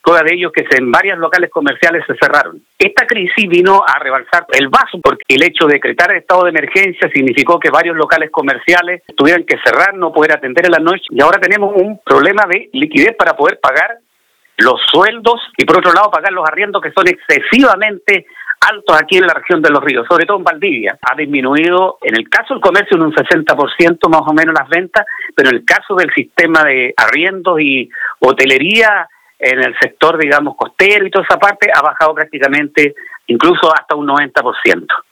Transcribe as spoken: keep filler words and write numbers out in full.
prueba de ello es que en varios locales comerciales se cerraron. Esta crisis vino a rebalsar el vaso porque el hecho de decretar el estado de emergencia significó que varios locales comerciales tuvieran que cerrar, no poder atender en la noche, y ahora tenemos un problema de liquidez para poder pagar los sueldos y por otro lado pagar los arriendos que son excesivamente altos aquí en la región de Los Ríos, sobre todo en Valdivia. Ha disminuido, en el caso del comercio, en un sesenta por ciento más o menos las ventas, pero en el caso del sistema de arriendos y hotelería, en el sector, digamos, costero y toda esa parte, ha bajado prácticamente incluso hasta un noventa por ciento.